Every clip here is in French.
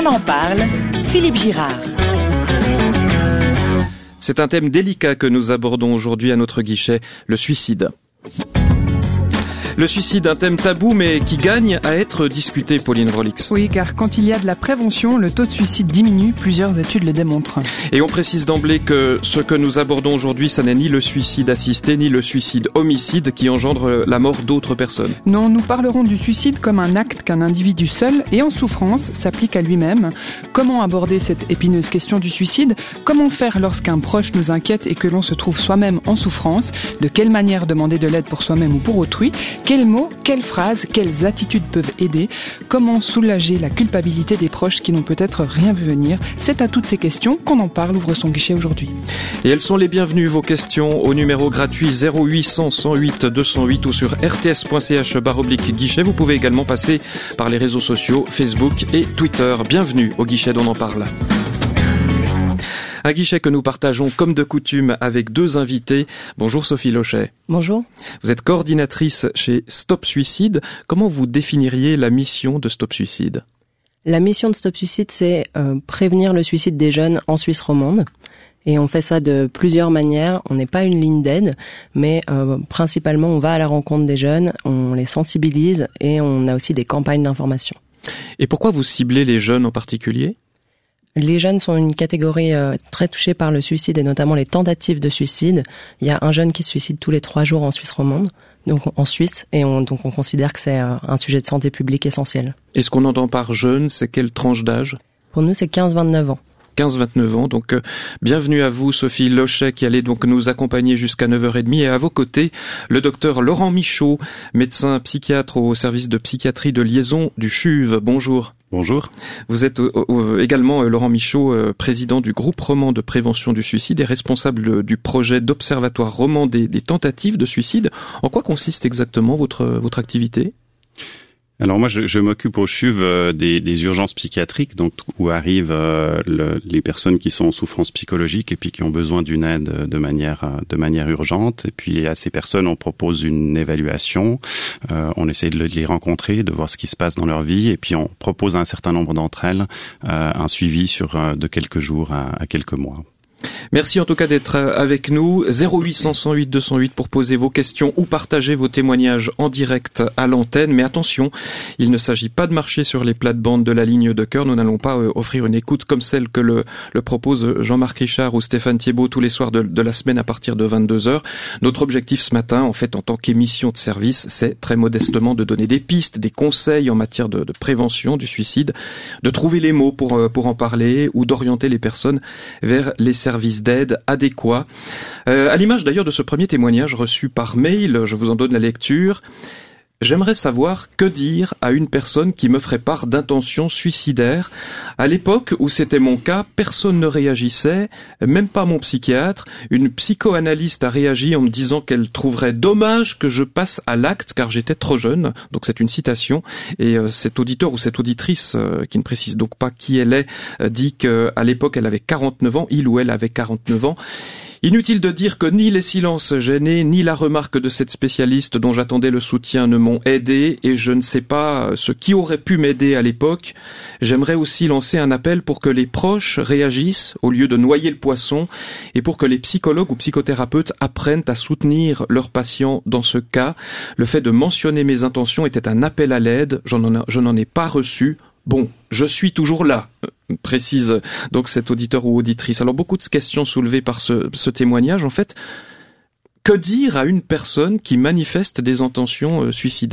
en parle, Philippe Girard. C'est un thème délicat que nous abordons aujourd'hui à notre guichet, le suicide. Le suicide, un thème tabou mais qui gagne à être discuté, Pauline Vrolix. Oui, car quand il y a de la prévention, le taux de suicide diminue, plusieurs études le démontrent. Et on précise d'emblée que ce que nous abordons aujourd'hui, ça n'est ni le suicide assisté, ni le suicide homicide qui engendre la mort d'autres personnes. Non, nous parlerons du suicide comme un acte qu'un individu seul et en souffrance s'applique à lui-même. Comment aborder cette épineuse question du suicide ? Comment faire lorsqu'un proche nous inquiète et que l'on se trouve soi-même en souffrance ? De quelle manière demander de l'aide pour soi-même ou pour autrui ? Quels mots, quelles phrases, quelles attitudes peuvent aider ? Comment soulager la culpabilité des proches qui n'ont peut-être rien vu venir ? C'est à toutes ces questions qu'on en parle, ouvre son guichet aujourd'hui. Et elles sont les bienvenues, vos questions, au numéro gratuit 0800 108 208 ou sur rts.ch/guichet. Vous pouvez également passer par les réseaux sociaux, Facebook et Twitter. Bienvenue au guichet d'On en parle. Un guichet que nous partageons comme de coutume avec deux invités. Bonjour Sophie Lochet. Bonjour. Vous êtes coordinatrice chez Stop Suicide. Comment vous définiriez la mission de Stop Suicide ? La mission de Stop Suicide, c'est prévenir le suicide des jeunes en Suisse romande. Et on fait ça de plusieurs manières. On n'est pas une ligne d'aide, mais principalement on va à la rencontre des jeunes, on les sensibilise et on a aussi des campagnes d'information. Et pourquoi vous ciblez les jeunes en particulier ? Les jeunes sont une catégorie très touchée par le suicide et notamment les tentatives de suicide. Il y a un jeune qui se suicide tous les 3 jours en Suisse romande, donc en Suisse, et on considère que c'est un sujet de santé publique essentiel. Et ce qu'on entend par jeune, c'est quelle tranche d'âge ? Pour nous, c'est 15-29 ans. 15-29 ans, donc bienvenue à vous Sophie Lochet qui allait donc nous accompagner jusqu'à 9h30 et à vos côtés le docteur Laurent Michaud, médecin psychiatre au service de psychiatrie de liaison du CHUV. Bonjour. Bonjour. Vous êtes également, Laurent Michaud, président du groupe roman de prévention du suicide et responsable du projet d'observatoire roman des tentatives de suicide. En quoi consiste exactement votre activité ? Alors moi, je m'occupe au CHUV des urgences psychiatriques, donc où arrivent les personnes qui sont en souffrance psychologique et puis qui ont besoin d'une aide de manière urgente. Et puis à ces personnes, on propose une évaluation. On essaie de les rencontrer, de voir ce qui se passe dans leur vie, et puis on propose à un certain nombre d'entre elles un suivi de quelques jours à quelques mois. Merci en tout cas d'être avec nous. 0800 108 208 pour poser vos questions ou partager vos témoignages en direct à l'antenne. Mais attention, il ne s'agit pas de marcher sur les plates-bandes de la ligne de cœur. Nous n'allons pas offrir une écoute comme celle que le propose Jean-Marc Richard ou Stéphane Thiebaud tous les soirs de la semaine à partir de 22h. Notre objectif ce matin, en fait, en tant qu'émission de service, c'est très modestement de donner des pistes, des conseils en matière de prévention du suicide, de trouver les mots pour en parler ou d'orienter les personnes vers les services d'aide adéquats. À l'image d'ailleurs de ce premier témoignage reçu par mail, je vous en donne la lecture. J'aimerais savoir que dire à une personne qui me ferait part d'intentions suicidaires. À l'époque où c'était mon cas, personne ne réagissait, même pas mon psychiatre. Une psychoanalyste a réagi en me disant qu'elle trouverait dommage que je passe à l'acte car j'étais trop jeune. Donc c'est une citation. Et cet auditeur ou cette auditrice, qui ne précise donc pas qui elle est, dit qu'à l'époque elle avait 49 ans, il ou elle avait 49 ans. Inutile de dire que ni les silences gênés, ni la remarque de cette spécialiste dont j'attendais le soutien ne m'ont aidé et je ne sais pas ce qui aurait pu m'aider à l'époque. J'aimerais aussi lancer un appel pour que les proches réagissent au lieu de noyer le poisson et pour que les psychologues ou psychothérapeutes apprennent à soutenir leurs patients dans ce cas. Le fait de mentionner mes intentions était un appel à l'aide, je n'en ai pas reçu. Bon, je suis toujours là, précise donc cet auditeur ou auditrice. Alors beaucoup de questions soulevées par ce témoignage. En fait, que dire à une personne qui manifeste des intentions suicidaires ?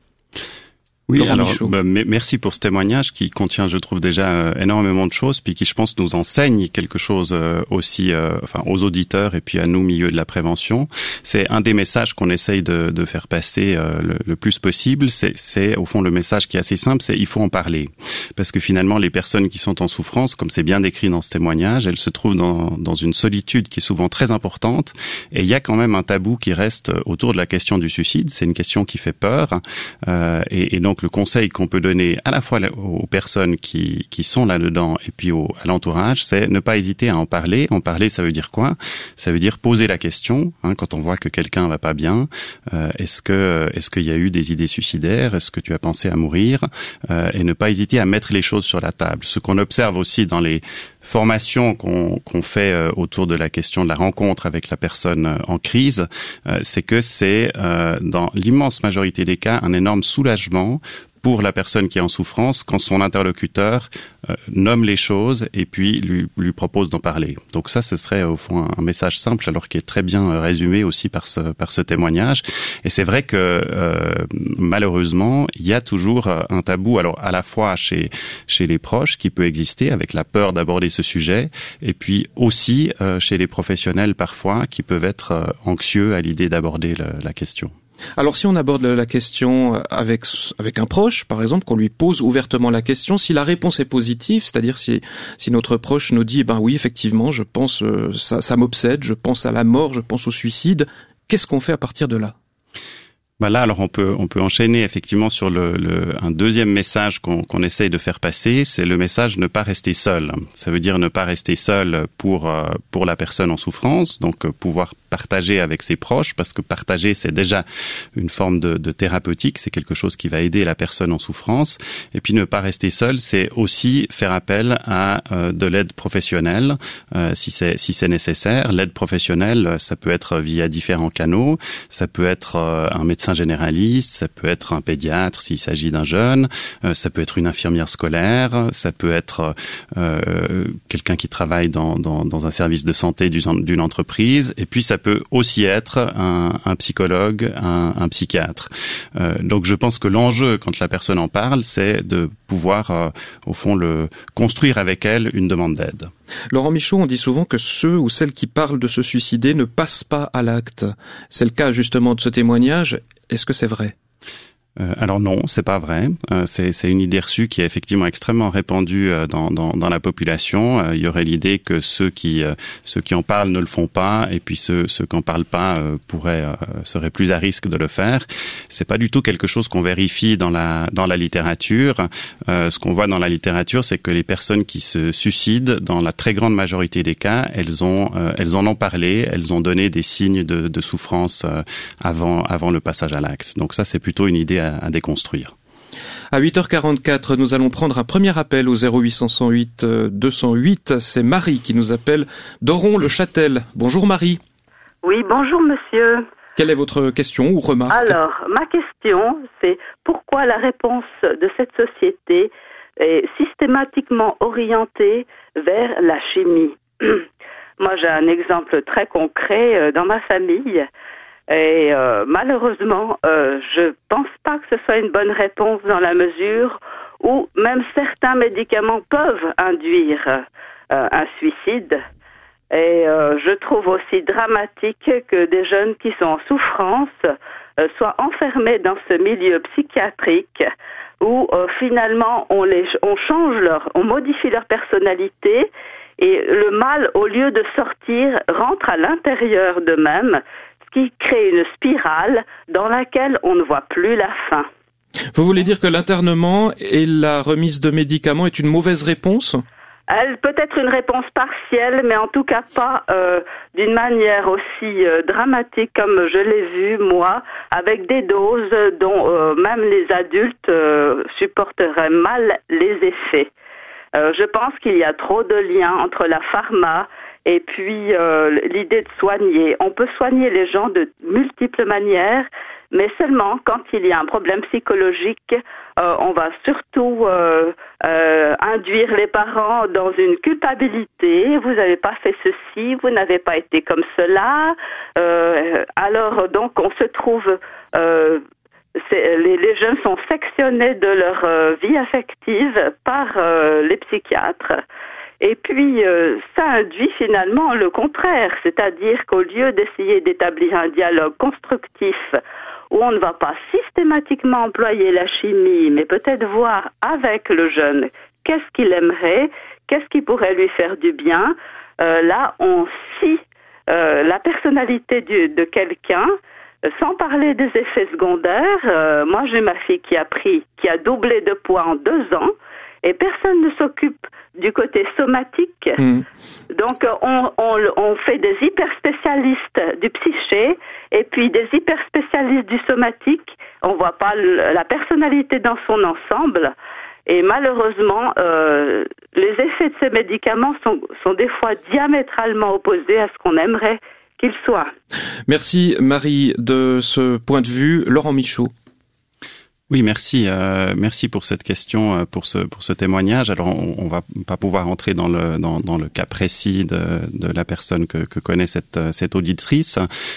Oui, alors merci pour ce témoignage qui contient, je trouve déjà énormément de choses, puis qui, je pense, nous enseigne quelque chose aussi, aux auditeurs et puis à nous, milieu de la prévention. C'est un des messages qu'on essaye de faire passer le plus possible. C'est au fond le message qui est assez simple, c'est il faut en parler, parce que finalement les personnes qui sont en souffrance, comme c'est bien décrit dans ce témoignage, elles se trouvent dans une solitude qui est souvent très importante, et il y a quand même un tabou qui reste autour de la question du suicide. C'est une question qui fait peur, et donc le conseil qu'on peut donner à la fois aux personnes qui sont là-dedans et puis à l'entourage, c'est ne pas hésiter à en parler. En parler, ça veut dire quoi? Ça veut dire poser la question, quand on voit que quelqu'un va pas bien. Est-ce qu'il y a eu des idées suicidaires? Est-ce que tu as pensé à mourir? Et ne pas hésiter à mettre les choses sur la table. Ce qu'on observe aussi dans les formations qu'on fait autour de la question de la rencontre avec la personne en crise, c'est que c'est dans l'immense majorité des cas un énorme soulagement pour la personne qui est en souffrance quand son interlocuteur nomme les choses et puis lui propose d'en parler. Donc ça, ce serait au fond un message simple, alors qui est très bien résumé aussi par ce témoignage. Et c'est vrai que malheureusement, il y a toujours un tabou, alors à la fois chez les proches qui peut exister avec la peur d'aborder ce sujet, et puis aussi chez les professionnels parfois qui peuvent être anxieux à l'idée d'aborder la question. Alors si on aborde la question avec un proche, par exemple, qu'on lui pose ouvertement la question, si la réponse est positive, c'est-à-dire si notre proche nous dit oui, effectivement, je pense ça m'obsède, je pense à la mort, je pense au suicide, qu'est-ce qu'on fait à partir de là? Là, alors on peut enchaîner effectivement sur un deuxième message qu'on essaye de faire passer, c'est le message ne pas rester seul. Ça veut dire ne pas rester seul pour la personne en souffrance, donc pouvoir partager avec ses proches, parce que partager, c'est déjà une forme de thérapeutique, c'est quelque chose qui va aider la personne en souffrance. Et puis ne pas rester seul, c'est aussi faire appel à de l'aide professionnelle, si c'est nécessaire. L'aide professionnelle, ça peut être via différents canaux, ça peut être un médecin généraliste, ça peut être un pédiatre s'il s'agit d'un jeune, ça peut être une infirmière scolaire, ça peut être quelqu'un qui travaille dans un service de santé d'une entreprise, et puis ça peut aussi être un psychologue, un psychiatre. Donc je pense que l'enjeu, quand la personne en parle, c'est de pouvoir, au fond, construire avec elle une demande d'aide. Laurent Michaud, on dit souvent que ceux ou celles qui parlent de se suicider ne passent pas à l'acte. C'est le cas justement de ce témoignage. Est-ce que c'est vrai ? Alors non, c'est pas vrai. C'est une idée reçue qui est effectivement extrêmement répandue dans la population. Il y aurait l'idée que ceux qui en parlent ne le font pas, et puis ceux qui en parlent pas seraient plus à risque de le faire. C'est pas du tout quelque chose qu'on vérifie dans la littérature. Ce qu'on voit dans la littérature, c'est que les personnes qui se suicident, dans la très grande majorité des cas, elles en ont parlé, elles ont donné des signes de souffrance avant le passage à l'acte. Donc ça, c'est plutôt une idée à déconstruire. À 8h44, nous allons prendre un premier appel au 0808 208. C'est Marie qui nous appelle d'Oron-le-Châtel. Bonjour Marie. Oui, bonjour monsieur. Quelle est votre question ou remarque ? Alors, ma question, c'est pourquoi la réponse de cette société est systématiquement orientée vers la chimie ? Moi, j'ai un exemple très concret dans ma famille. Et malheureusement, je pense pas que ce soit une bonne réponse dans la mesure où même certains médicaments peuvent induire un suicide. Et je trouve aussi dramatique que des jeunes qui sont en souffrance soient enfermés dans ce milieu psychiatrique où finalement on modifie leur personnalité. Et le mal, au lieu de sortir, rentre à l'intérieur d'eux-mêmes, ce qui crée une spirale dans laquelle on ne voit plus la fin. Vous voulez dire que l'internement et la remise de médicaments est une mauvaise réponse ? Elle peut être une réponse partielle, mais en tout cas pas d'une manière aussi dramatique comme je l'ai vu, moi, avec des doses dont même les adultes supporteraient mal les effets. Je pense qu'il y a trop de liens entre la pharma et puis l'idée de soigner. On peut soigner les gens de multiples manières, mais seulement quand il y a un problème psychologique, on va surtout induire les parents dans une culpabilité. Vous n'avez pas fait ceci, vous n'avez pas été comme cela. Alors donc on se trouve... les jeunes sont sectionnés de leur vie affective par les psychiatres. Et puis, ça induit finalement le contraire, c'est-à-dire qu'au lieu d'essayer d'établir un dialogue constructif où on ne va pas systématiquement employer la chimie, mais peut-être voir avec le jeune qu'est-ce qu'il aimerait, qu'est-ce qui pourrait lui faire du bien, là, on scie la personnalité de quelqu'un Sans parler des effets secondaires, moi j'ai ma fille qui a doublé de poids en 2 ans et personne ne s'occupe du côté somatique. Donc on fait des hyperspécialistes du psyché et puis des hyperspécialistes du somatique. On voit pas la personnalité dans son ensemble. Et malheureusement, les effets de ces médicaments sont des fois diamétralement opposés à ce qu'on aimerait qu'ils soient. Merci Marie de ce point de vue. Laurent Michaud. Oui, merci. Merci pour cette question, pour ce témoignage. Alors, on va pas pouvoir entrer dans le cas précis de la personne que connaît cette auditrice.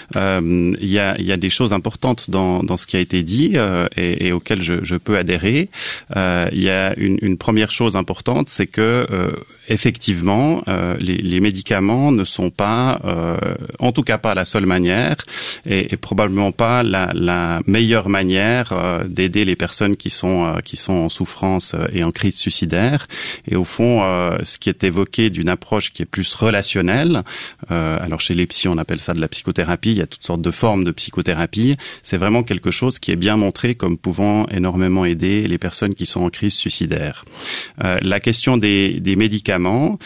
Il y a des choses importantes dans ce qui a été dit et auxquelles je peux adhérer. Il y a une première chose importante, c'est que effectivement, les médicaments ne sont pas, en tout cas pas la seule manière et probablement pas la meilleure manière d'aider les personnes qui sont en souffrance et en crise suicidaire. Et au fond, ce qui est évoqué d'une approche qui est plus relationnelle, alors chez les psys on appelle ça de la psychothérapie, il y a toutes sortes de formes de psychothérapie, c'est vraiment quelque chose qui est bien montré comme pouvant énormément aider les personnes qui sont en crise suicidaire. La question des médicaments,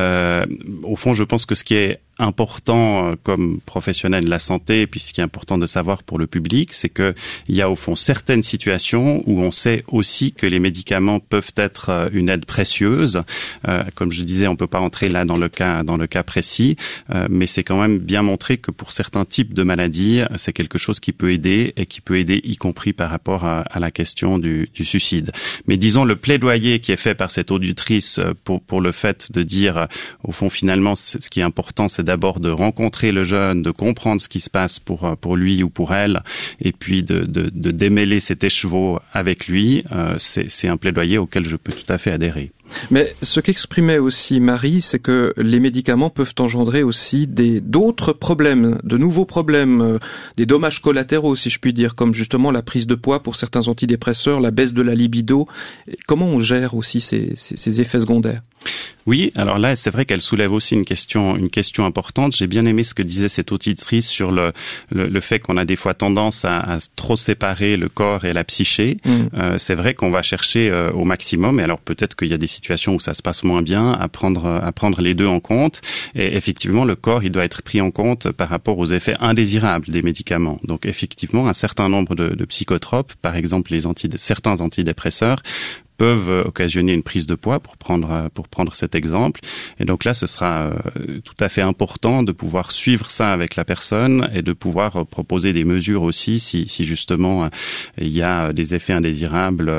au fond je pense que ce qui est important comme professionnel de la santé, et puis ce qui est important de savoir pour le public, c'est que il y a au fond certaines situations où on sait aussi que les médicaments peuvent être une aide précieuse. Comme je disais, on peut pas entrer là dans le cas précis, mais c'est quand même bien montré que pour certains types de maladies, c'est quelque chose qui peut aider et qui peut aider y compris par rapport à la question du suicide. Mais disons le plaidoyer qui est fait par cette auditrice pour le fait de dire au fond finalement ce qui est important c'est d'abord de rencontrer le jeune, de comprendre ce qui se passe pour lui ou pour elle, et puis de démêler cet écheveau avec lui, c'est un plaidoyer auquel je peux tout à fait adhérer. Mais ce qu'exprimait aussi Marie, c'est que les médicaments peuvent engendrer aussi d'autres problèmes, de nouveaux problèmes, des dommages collatéraux, si je puis dire, comme justement la prise de poids pour certains antidépresseurs, la baisse de la libido. Comment on gère aussi ces effets secondaires ? Oui, alors là, c'est vrai qu'elle soulève aussi une question importante. J'ai bien aimé ce que disait cette auditrice sur le fait qu'on a des fois tendance à trop séparer le corps et la psyché. C'est vrai qu'on va chercher au maximum, et alors peut-être qu'il y a des situations où ça se passe moins bien, à prendre les deux en compte. Et effectivement, le corps, il doit être pris en compte par rapport aux effets indésirables des médicaments. Donc effectivement, un certain nombre de psychotropes, par exemple certains antidépresseurs, peuvent occasionner une prise de poids, pour prendre cet exemple. Et donc là, ce sera tout à fait important de pouvoir suivre ça avec la personne et de pouvoir proposer des mesures aussi si justement il y a des effets indésirables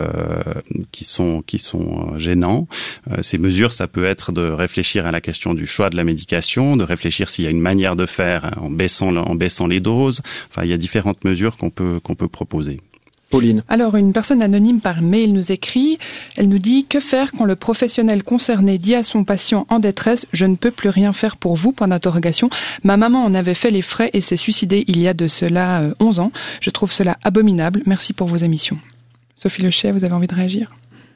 qui sont gênants. Ces mesures, ça peut être de réfléchir à la question du choix de la médication, de réfléchir s'il y a une manière de faire en baissant les doses. Enfin, il y a différentes mesures qu'on peut proposer. Pauline. Alors, une personne anonyme par mail nous écrit, elle nous dit « Que faire quand le professionnel concerné dit à son patient en détresse « Je ne peux plus rien faire pour vous ?» Ma maman en avait fait les frais et s'est suicidée il y a de cela 11 ans. Je trouve cela abominable. Merci pour vos émissions. » Sophie Lechet, vous avez envie de réagir ?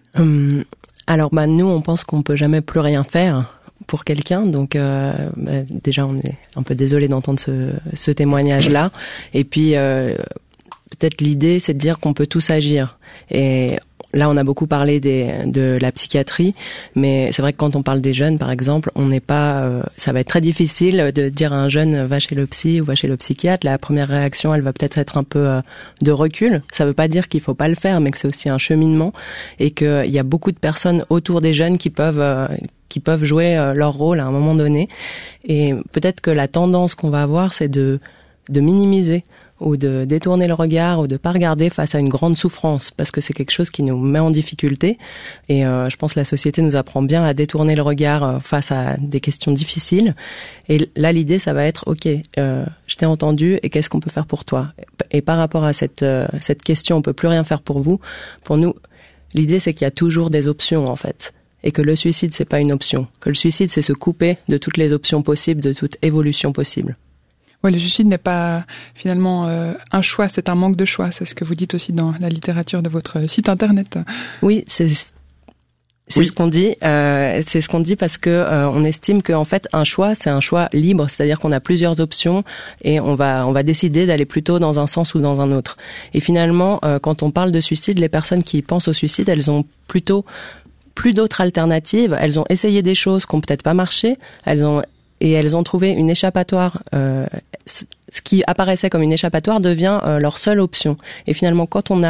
Alors, nous, on pense qu'on peut jamais plus rien faire pour quelqu'un, donc déjà, on est un peu désolé d'entendre ce témoignage-là. Et puis... peut-être l'idée, c'est de dire qu'on peut tous agir. Et là, on a beaucoup parlé de la psychiatrie, mais c'est vrai que quand on parle des jeunes, par exemple, on n'est pas. Ça va être très difficile de dire à un jeune va chez le psy ou va chez le psychiatre. La première réaction, elle va peut-être être un peu de recul. Ça veut pas dire qu'il faut pas le faire, mais que c'est aussi un cheminement et qu'il y a beaucoup de personnes autour des jeunes qui peuvent jouer leur rôle à un moment donné. Et peut-être que la tendance qu'on va avoir, c'est de minimiser ou de détourner le regard ou de pas regarder face à une grande souffrance parce que c'est quelque chose qui nous met en difficulté et je pense que la société nous apprend bien à détourner le regard face à des questions difficiles et là l'idée ça va être ok je t'ai entendu et qu'est-ce qu'on peut faire pour toi et par rapport à cette question on peut plus rien faire pour vous, pour nous l'idée c'est qu'il y a toujours des options en fait et que le suicide c'est pas une option, que le suicide c'est se couper de toutes les options possibles, de toute évolution possible. Ouais, le suicide n'est pas finalement un choix, c'est un manque de choix. C'est ce que vous dites aussi dans la littérature de votre site internet. Oui, C'est ce qu'on dit. C'est ce qu'on dit parce que on estime qu'en fait un choix, c'est un choix libre, c'est-à-dire qu'on a plusieurs options et on va décider d'aller plutôt dans un sens ou dans un autre. Et finalement, quand on parle de suicide, les personnes qui pensent au suicide, elles ont plutôt plus d'autres alternatives. Elles ont essayé des choses qui n'ont peut-être pas marché. Elles ont trouvé une échappatoire. Ce qui apparaissait comme une échappatoire devient leur seule option. Et finalement, quand on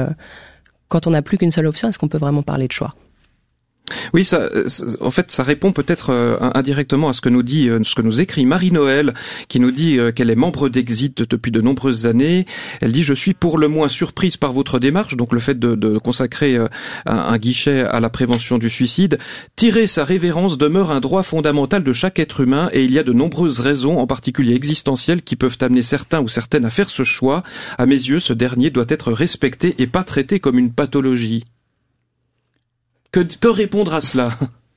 n'a plus qu'une seule option, est-ce qu'on peut vraiment parler de choix? Oui, en fait, ça répond peut-être indirectement à ce que nous écrit Marie-Noël, qui nous dit qu'elle est membre d'Exit depuis de nombreuses années. Elle dit: je suis pour le moins surprise par votre démarche, donc le fait de consacrer un guichet à la prévention du suicide. Tirer sa révérence demeure un droit fondamental de chaque être humain, et il y a de nombreuses raisons, en particulier existentielles, qui peuvent amener certains ou certaines à faire ce choix. À mes yeux, ce dernier doit être respecté et pas traité comme une pathologie. Que répondre à cela?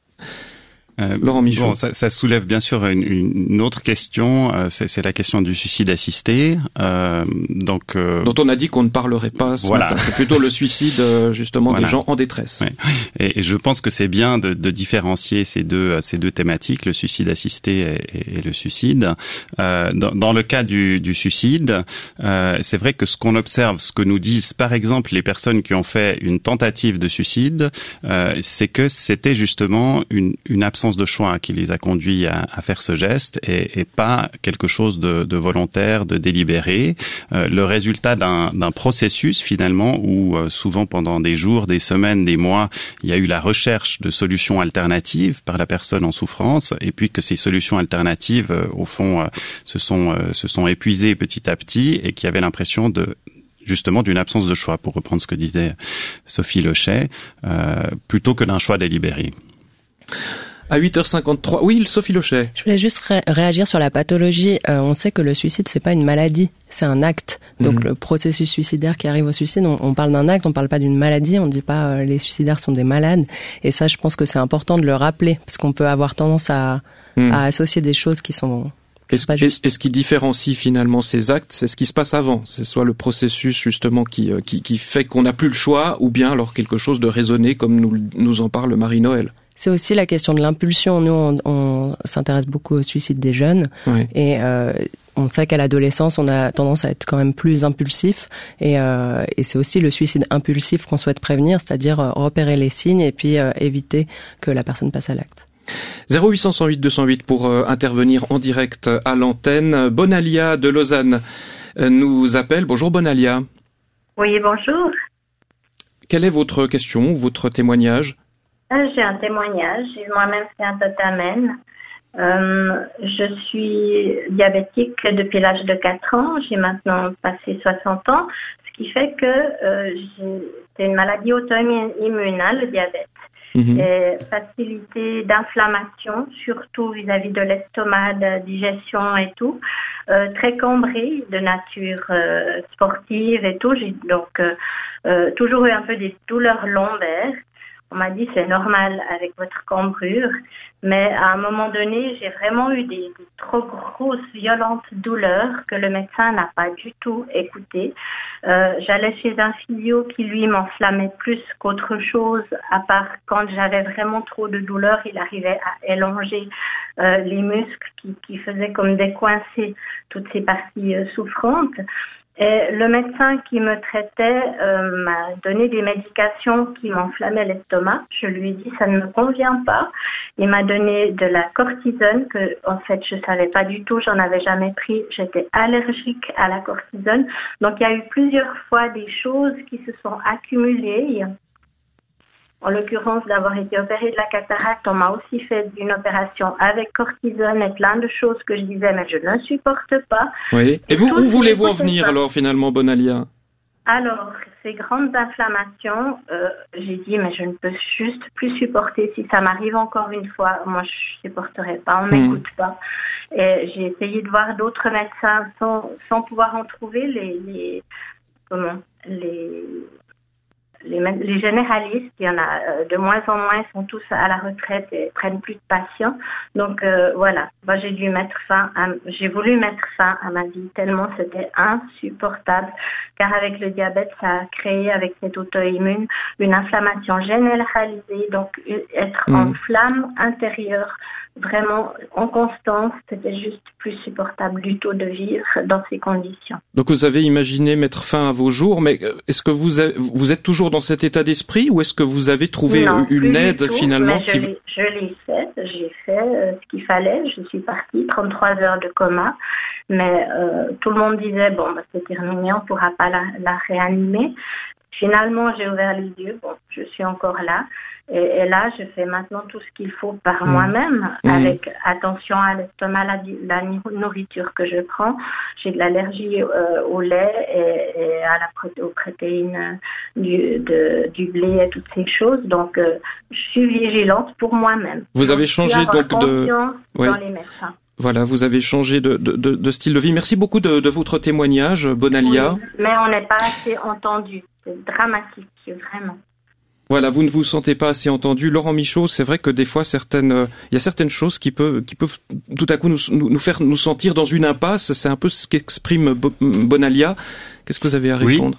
Laurent Michaud. Bon, ça soulève bien sûr une autre question, c'est la question du suicide assisté. Dont on a dit qu'on ne parlerait pas ce matin. C'est plutôt le suicide justement des gens en détresse. Ouais. Et je pense que c'est bien de différencier ces deux thématiques, le suicide assisté et le suicide. Dans le cas du suicide, c'est vrai que ce qu'on observe, ce que nous disent par exemple les personnes qui ont fait une tentative de suicide, c'est que c'était justement une absence de choix qui les a conduits à faire ce geste et pas quelque chose de volontaire, de délibéré. Le résultat d'un processus finalement où souvent pendant des jours, des semaines, des mois, il y a eu la recherche de solutions alternatives par la personne en souffrance et puis que ces solutions alternatives au fond se sont épuisées petit à petit et qu'il y avait l'impression justement d'une absence de choix, pour reprendre ce que disait Sophie Lochet, plutôt que d'un choix délibéré. À 8h53. Oui, Sophie Lochet. Je voulais juste réagir sur la pathologie. On sait que le suicide, c'est pas une maladie, c'est un acte. Donc le processus suicidaire qui arrive au suicide, on parle d'un acte, on parle pas d'une maladie, on dit pas les suicidaires sont des malades. Et ça, je pense que c'est important de le rappeler, parce qu'on peut avoir tendance à associer des choses qui sont... Et ce qui différencie finalement ces actes, c'est ce qui se passe avant. C'est soit le processus justement qui fait qu'on n'a plus le choix, ou bien alors quelque chose de raisonné, comme nous en parle Marie-Noël. C'est aussi la question de l'impulsion. Nous, on s'intéresse beaucoup au suicide des jeunes. Oui. Et on sait qu'à l'adolescence, on a tendance à être quand même plus impulsif. Et c'est aussi le suicide impulsif qu'on souhaite prévenir, c'est-à-dire repérer les signes et puis éviter que la personne passe à l'acte. 0800 108 208 pour intervenir en direct à l'antenne. Bonalia de Lausanne nous appelle. Bonjour Bonalia. Oui, bonjour. Quelle est votre question ou votre témoignage? J'ai un témoignage. J'ai moi-même fait un totamen. Je suis diabétique depuis l'âge de 4 ans. J'ai maintenant passé 60 ans, ce qui fait que c'est une maladie auto-immune, le diabète. Et facilité d'inflammation, surtout vis-à-vis de l'estomac, de digestion et tout. Très cambrée, de nature sportive et tout. J'ai donc toujours eu un peu des douleurs lombaires. On m'a dit c'est normal avec votre cambrure, mais à un moment donné, j'ai vraiment eu des trop grosses, violentes douleurs que le médecin n'a pas du tout écoutées. J'allais chez un physio qui lui m'enflammait plus qu'autre chose, à part quand j'avais vraiment trop de douleurs, il arrivait à élonger les muscles qui faisaient comme décoincer toutes ces parties souffrantes. Et le médecin qui me traitait m'a donné des médications qui m'enflammaient l'estomac. Je lui ai dit ça ne me convient pas. Il m'a donné de la cortisone que en fait je savais pas du tout, j'en avais jamais pris. J'étais allergique à la cortisone. Donc il y a eu plusieurs fois des choses qui se sont accumulées. En l'occurrence, d'avoir été opérée de la cataracte, on m'a aussi fait une opération avec cortisone et plein de choses que je disais, mais je ne supporte pas. Oui. Et vous, où voulez-vous en venir alors finalement, Bonalia? Alors, ces grandes inflammations, j'ai dit, mais je ne peux juste plus supporter. Si ça m'arrive encore une fois, moi je ne supporterai pas, on m'écoute pas. Et j'ai essayé de voir d'autres médecins sans pouvoir en trouver les généralistes, il y en a de moins en moins, sont tous à la retraite et prennent plus de patients. Donc voilà, moi j'ai voulu mettre fin à ma vie tellement c'était insupportable. Car avec le diabète, ça a créé avec cette auto-immune une inflammation généralisée, donc être en flamme intérieure. Vraiment, en constance, c'était juste plus supportable du tout de vivre dans ces conditions. Donc vous avez imaginé mettre fin à vos jours, mais est-ce que vous êtes toujours dans cet état d'esprit ou est-ce que vous avez trouvé une aide finalement je l'ai fait, j'ai fait ce qu'il fallait, je suis partie, 33 heures de coma, mais tout le monde disait, c'est terminé, on ne pourra pas la réanimer. Finalement, j'ai ouvert les yeux, je suis encore là. Et là, je fais maintenant tout ce qu'il faut par moi-même, avec attention à l'estomac, la nourriture que je prends. J'ai de l'allergie au lait et aux protéines du blé et toutes ces choses. Donc, je suis vigilante pour moi-même. Vous avez changé donc dans les médecins. Voilà, vous avez changé de style de vie. Merci beaucoup de votre témoignage, Bonalia. Oui, mais on n'est pas assez entendu. C'est dramatique, vraiment. Voilà, vous ne vous sentez pas assez entendu. Laurent Michaud, c'est vrai que des fois, il y a certaines choses qui peuvent tout à coup nous faire nous sentir dans une impasse. C'est un peu ce qu'exprime Bonalia. Qu'est-ce que vous avez à répondre?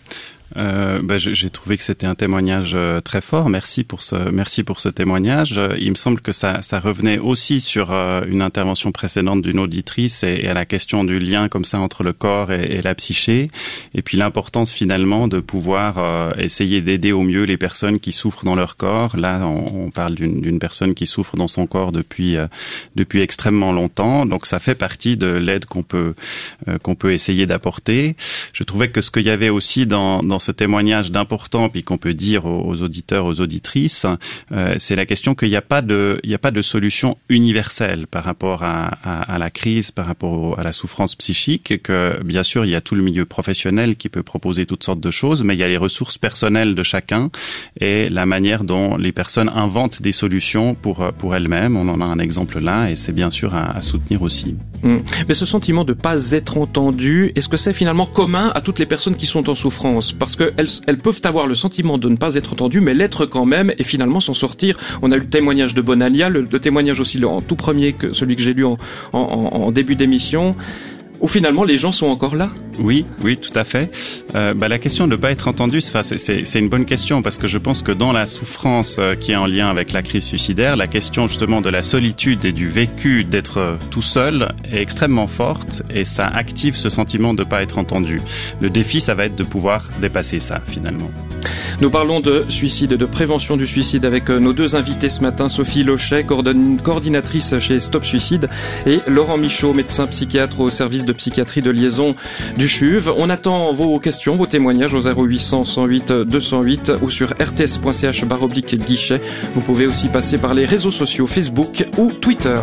J'ai trouvé que c'était un témoignage très fort. Merci pour ce témoignage. Il me semble que ça revenait aussi sur une intervention précédente d'une auditrice et à la question du lien comme ça entre le corps et la psyché. Et puis l'importance finalement de pouvoir essayer d'aider au mieux les personnes qui souffrent dans leur corps. Là, on parle d'une personne qui souffre dans son corps depuis extrêmement longtemps. Donc ça fait partie de l'aide qu'on peut essayer d'apporter. Je trouvais que ce qu'il y avait aussi dans ce témoignage d'important, puis qu'on peut dire aux auditeurs, aux auditrices, c'est la question qu'il n'y a pas de solution universelle par rapport à la crise, par rapport à la souffrance psychique, que bien sûr il y a tout le milieu professionnel qui peut proposer toutes sortes de choses, mais il y a les ressources personnelles de chacun et la manière dont les personnes inventent des solutions pour elles-mêmes. On en a un exemple là et c'est bien sûr à soutenir aussi. Mais ce sentiment de pas être entendu, est-ce que c'est finalement commun à toutes les personnes qui sont en souffrance? Parce qu'elles peuvent avoir le sentiment de ne pas être entendues, mais l'être quand même, et finalement s'en sortir. On a eu le témoignage de Bonalia, le témoignage aussi en tout premier, celui que j'ai lu en début d'émission, où finalement les gens sont encore là. Oui, tout à fait. La question de ne pas être entendu, c'est une bonne question parce que je pense que dans la souffrance qui est en lien avec la crise suicidaire, la question justement de la solitude et du vécu d'être tout seul est extrêmement forte et ça active ce sentiment de ne pas être entendu. Le défi, ça va être de pouvoir dépasser ça finalement. Nous parlons de suicide et de prévention du suicide avec nos deux invités ce matin, Sophie Lochet, coordinatrice chez Stop Suicide, et Laurent Michaud, médecin psychiatre au service de psychiatrie de liaison du CHUV. On attend vos questions, vos témoignages au 0800 108 208 ou sur rts.ch/guichet. Vous pouvez aussi passer par les réseaux sociaux Facebook ou Twitter.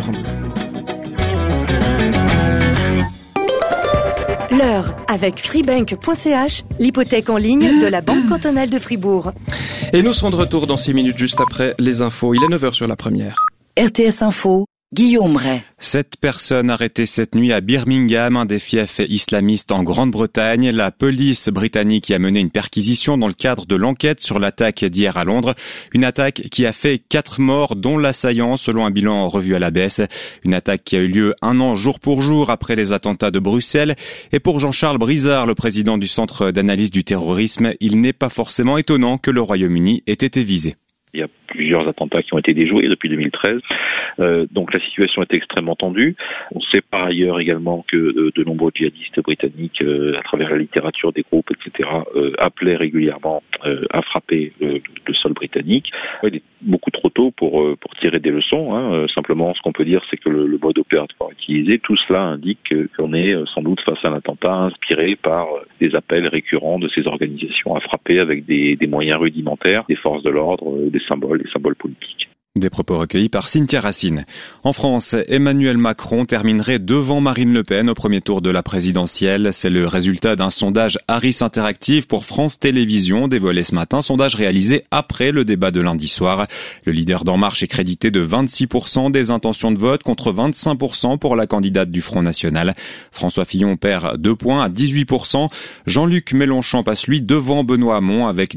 L'heure avec freebank.ch, l'hypothèque en ligne de la Banque cantonale de Fribourg. Et nous serons de retour dans 6 minutes juste après les infos. Il est 9h sur la première. RTS Info, Guillaume Ray. 7 personnes arrêtées cette nuit à Birmingham, un des fiefs islamistes en Grande-Bretagne. La police britannique y a mené une perquisition dans le cadre de l'enquête sur l'attaque d'hier à Londres. Une attaque qui a fait 4 morts, dont l'assaillant, selon un bilan revu à la baisse. Une attaque qui a eu lieu 1 an jour pour jour après les attentats de Bruxelles. Et pour Jean-Charles Brizard, le président du Centre d'analyse du terrorisme, il n'est pas forcément étonnant que le Royaume-Uni ait été visé. Il y a plusieurs attentats qui ont été déjoués depuis 2013. Donc la situation est extrêmement tendue. On sait par ailleurs également que de nombreux djihadistes britanniques, à travers la littérature des groupes, etc., appelaient régulièrement à frapper le sol britannique. Il est beaucoup trop tôt pour tirer des leçons. Simplement, ce qu'on peut dire, c'est que le mode opératoire utilisé, tout cela indique qu'on est sans doute face à un attentat inspiré par des appels récurrents de ces organisations à frapper avec des moyens rudimentaires, des forces de l'ordre, des symboles politiques. Des propos recueillis par Cynthia Racine. En France, Emmanuel Macron terminerait devant Marine Le Pen au premier tour de la présidentielle. C'est le résultat d'un sondage Harris Interactive pour France Télévisions dévoilé ce matin. Sondage réalisé après le débat de lundi soir. Le leader d'En Marche est crédité de 26% des intentions de vote contre 25% pour la candidate du Front National. François Fillon perd 2 points à 18%. Jean-Luc Mélenchon passe lui devant Benoît Hamon avec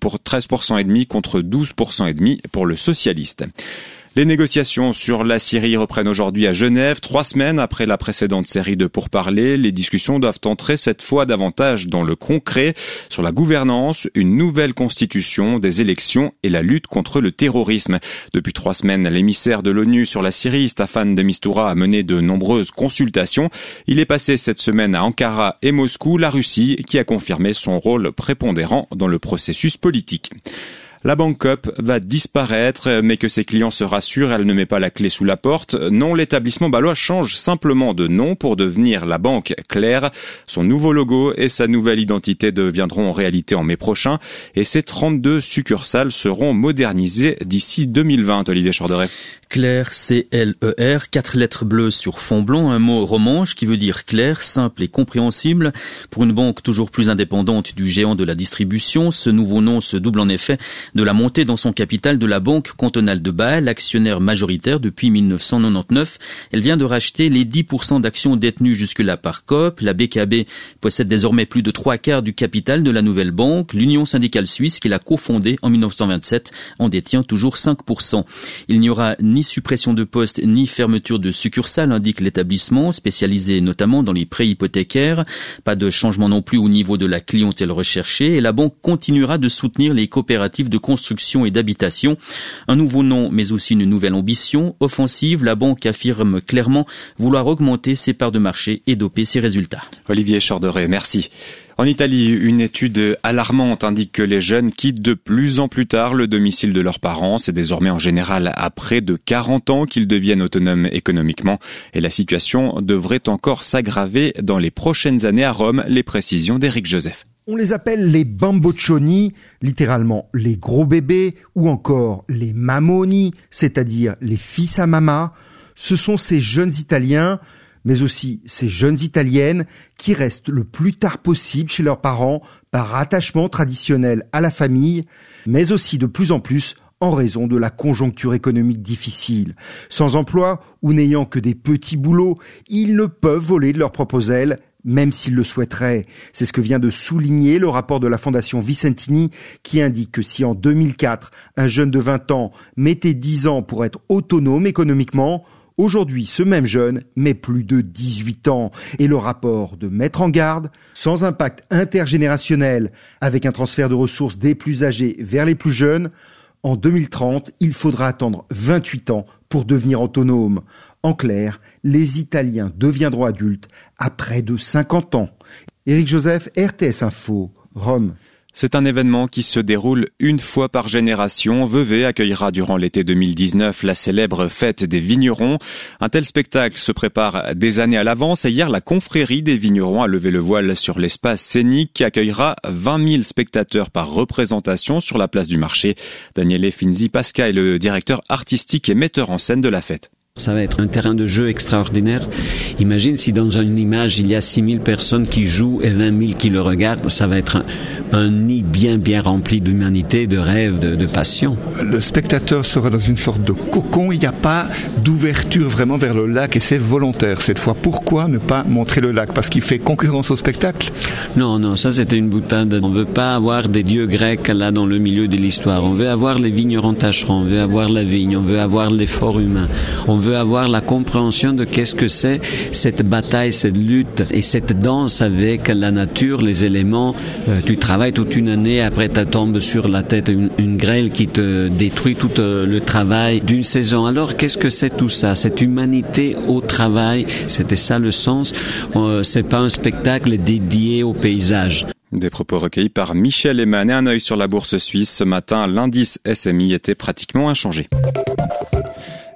13,5% contre 12,5% pour le socialiste. Les négociations sur la Syrie reprennent aujourd'hui à Genève, 3 semaines après la précédente série de pourparlers. Les discussions doivent entrer cette fois davantage dans le concret sur la gouvernance, une nouvelle constitution, des élections et la lutte contre le terrorisme. Depuis 3 semaines, l'émissaire de l'ONU sur la Syrie, Staffan de Mistura, a mené de nombreuses consultations. Il est passé cette semaine à Ankara et Moscou, la Russie, qui a confirmé son rôle prépondérant dans le processus politique. La Banque Coop va disparaître, mais que ses clients se rassurent, elle ne met pas la clé sous la porte. Non, l'établissement bâlois change simplement de nom pour devenir la Banque Claire. Son nouveau logo et sa nouvelle identité deviendront en réalité en mai prochain. Et ses 32 succursales seront modernisées d'ici 2020, Olivier Chorderet. Claire, C-L-E-R, 4 lettres bleues sur fond blanc, un mot romanche qui veut dire clair, simple et compréhensible. Pour une banque toujours plus indépendante du géant de la distribution, ce nouveau nom se double en effet de la montée dans son capital de la Banque cantonale de Bâle, actionnaire majoritaire depuis 1999. Elle vient de racheter les 10% d'actions détenues jusque-là par Coop. La BKB possède désormais plus de 3/4 du capital de la nouvelle banque. L'Union syndicale suisse, qui l'a cofondée en 1927, en détient toujours 5%. Il n'y aura ni suppression de postes ni fermeture de succursales, indique l'établissement, spécialisé notamment dans les prêts hypothécaires. Pas de changement non plus au niveau de la clientèle recherchée et la banque continuera de soutenir les coopératives de construction et d'habitation. Un nouveau nom, mais aussi une nouvelle ambition offensive. La banque affirme clairement vouloir augmenter ses parts de marché et doper ses résultats. Olivier Chorderet, merci. En Italie, une étude alarmante indique que les jeunes quittent de plus en plus tard le domicile de leurs parents. C'est désormais en général à près de 40 ans qu'ils deviennent autonomes économiquement. Et la situation devrait encore s'aggraver dans les prochaines années à Rome. Les précisions d'Éric Joseph. On les appelle les bamboccioni, littéralement les gros bébés, ou encore les mamoni, c'est-à-dire les fils à mama. Ce sont ces jeunes Italiens, mais aussi ces jeunes Italiennes qui restent le plus tard possible chez leurs parents par attachement traditionnel à la famille, mais aussi de plus en plus en raison de la conjoncture économique difficile. Sans emploi ou n'ayant que des petits boulots, ils ne peuvent voler de leurs propres ailes, même s'ils le souhaiteraient. C'est ce que vient de souligner le rapport de la Fondation Vicentini qui indique que si en 2004, un jeune de 20 ans mettait 10 ans pour être autonome économiquement, aujourd'hui, ce même jeune met plus de 18 ans. Et le rapport de mettre en garde, sans impact intergénérationnel, avec un transfert de ressources des plus âgés vers les plus jeunes, en 2030, il faudra attendre 28 ans pour devenir autonome. En clair, les Italiens deviendront adultes à près de 50 ans. Éric Joseph, RTS Info, Rome. C'est un événement qui se déroule une fois par génération. Vevey accueillera durant l'été 2019 la célèbre fête des vignerons. Un tel spectacle se prépare des années à l'avance et hier, la confrérie des vignerons a levé le voile sur l'espace scénique qui accueillera 20 000 spectateurs par représentation sur la place du marché. Daniele Finzi-Pasca est le directeur artistique et metteur en scène de la fête. Ça va être un terrain de jeu extraordinaire. Imagine si dans une image, il y a 6 000 personnes qui jouent et 20 000 qui le regardent. Ça va être un nid bien rempli d'humanité, de rêves, de passion. Le spectateur sera dans une sorte de cocon. Il n'y a pas d'ouverture vraiment vers le lac et c'est volontaire cette fois. Pourquoi ne pas montrer le lac? Parce qu'il fait concurrence au spectacle? Non, ça c'était une boutade. On veut pas avoir des dieux grecs là dans le milieu de l'histoire. On veut avoir les vignerons tâcherons, on veut avoir la vigne, on veut avoir l'effort humain. On veut avoir la compréhension de qu'est-ce que c'est cette bataille, cette lutte et cette danse avec la nature, les éléments. Tu travailles toute une année, après tu tombes sur la tête une grêle qui te détruit tout le travail d'une saison. Alors qu'est-ce que c'est tout ça? Cette humanité au travail, c'était ça le sens. C'est pas un spectacle dédié au paysage. Des propos recueillis par Michel Eman et un œil sur la bourse suisse. Ce matin, l'indice SMI était pratiquement inchangé.